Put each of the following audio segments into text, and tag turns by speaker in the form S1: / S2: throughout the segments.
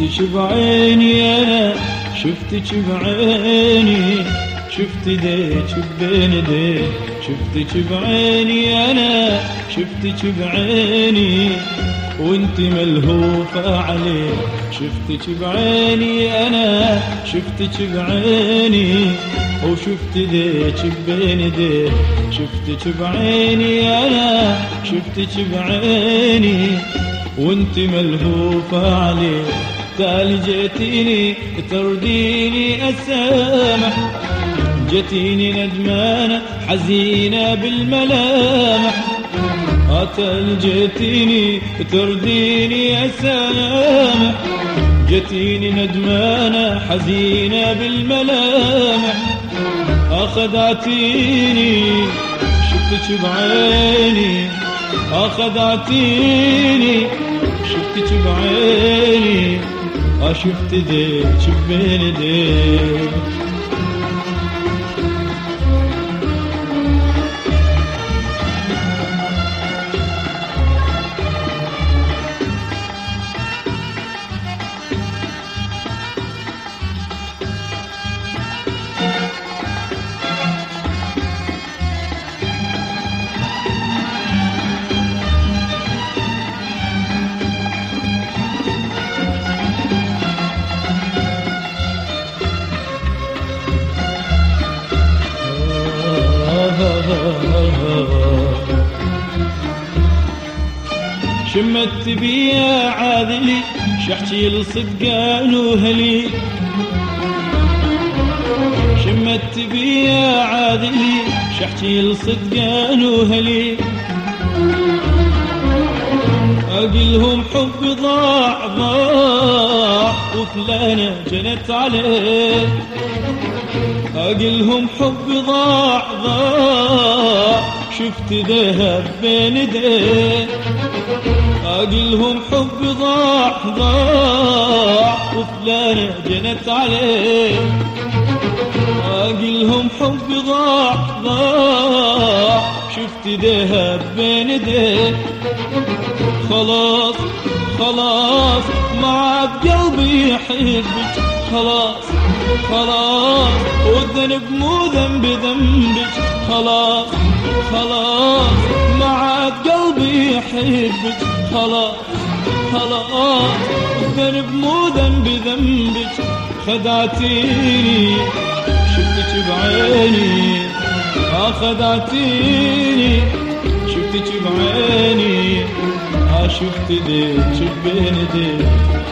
S1: شفتك بعيني أنا، شفتك بعيني، شفت ديك بين ديك. شفتك بعيني أنا، شفتك بعيني، وانت ملهوفة عليه. شفتك بعيني أنا، شفتك بعيني، وشفت ديك بين ديك. شفتك بعيني أنا، شفتك بعيني، وانت ملهوفة عليه. تالي جيتيني ترديني أسامح، جيتيني ندمانة حزينة بالملامح. تالي جيتيني ترديني أسامح، جيتيني ندمانة حزينة بالملامح. خدعتيني شفتك بعيني، خدعتيني شفتك بعيني، شفت ديك بين ديك. شمت بيا عاذلي شحكي لصدقان وهلي. شمت بيا عاذلي شحكي لصدقان وهلي. اقلهم حب ضاع ضاع وفلانة جنت عليه. اقلهم حب ضاع ضاع شفت ذهب بين ايديه. اقلهم حب ضاع ضاع وفلانة جنت عليه. اقلهم حب ضاع ضاع شفت ذهب بين ايديه. خلاص خلاص ما عاد قلبي يحبك. خلاص خلاص والذنب مو ذنب ذنبك. خلاص خلاص ما عاد قلبي يحبك. خلاص خلاص الذنب مو ذنب ذنبك. خدعتيني شفتك بعيني، خدعتيني شفتك بعيني، شفت ديك بين ديك.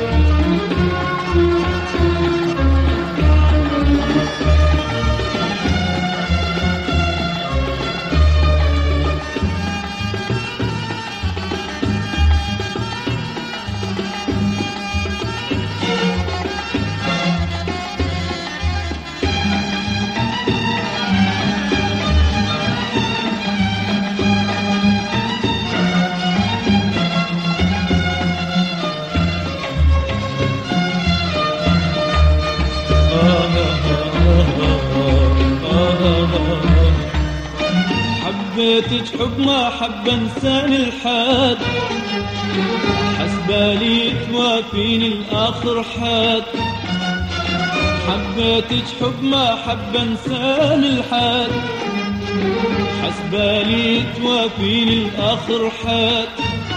S1: حبيتك حب ما حب انسان الحاد، حسبالي توافيني الاخر حاد. حبيتك حب ما حب انسان الحاد، حسبالي توافيني الاخر حاد.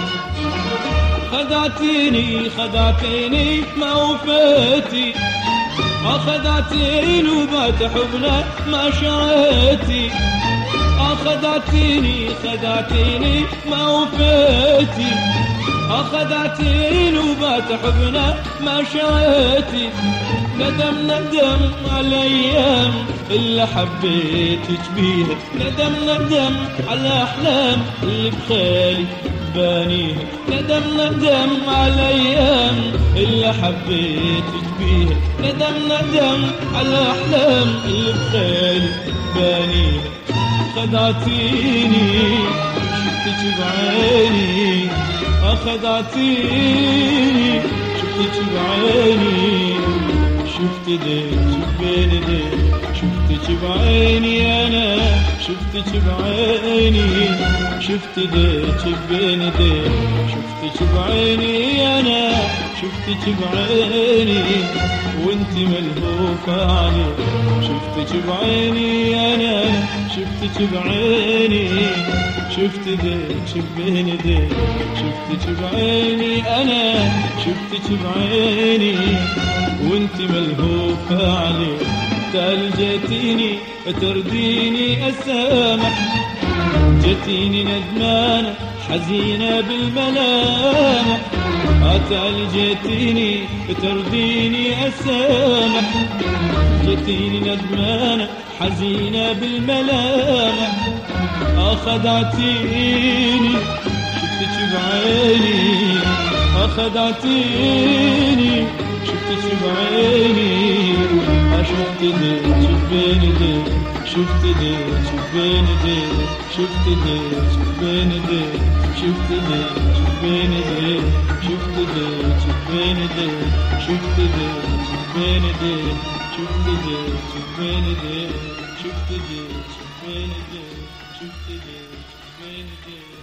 S1: خدعتيني خدعتيني ما وفيتي، خدعتيني وبات حبنا ما شريتي. خدعتيني خدعتيني ما وفيتي، خدعتيني وبات حبنا ما شريتي. ندم ندم على الايام اللي حبيتك بيها، ندم ندم على الاحلام اللي بخيالي بانيها. ندم ندم على الايام اللي حبيتك بيها، ندم ندم على الاحلام اللي بخيالي بانيها. خدعتيني شفتك بعيني، خدعتيني شفتك بعيني، شفت ديك بين ديك. شفتك بعيني أنا، شفتك بعيني، شفت ديك بين ديك، شفتك بعيني أنا، شفتك بعيني وانت ملهوفة علي، شفتك بعيني أنا، شفتك بعيني، شفت ديك بين ديك، شفتك بعيني أنا، شفتك بعيني وانت ملهوفة علي. تعال جيتيني ترديني أسامح، جيتيني ندمانة حزينة بالملامح، تعال جيتيني ترديني أسامح، جيتيني ندمانة حزينة بالملامح، خدعتيني شفتك بعيني، خدعتيني شفتك بعيني، شفت ديك بين ديك، شفت ديك بين ديك، شفت ديك بين ديك، شفت ديك بين ديك، شفت ديك بين ديك، شفت ديك بين ديك، شفت ديك بين ديك، شفت ديك بين ديك، شفت ديك بين ديك.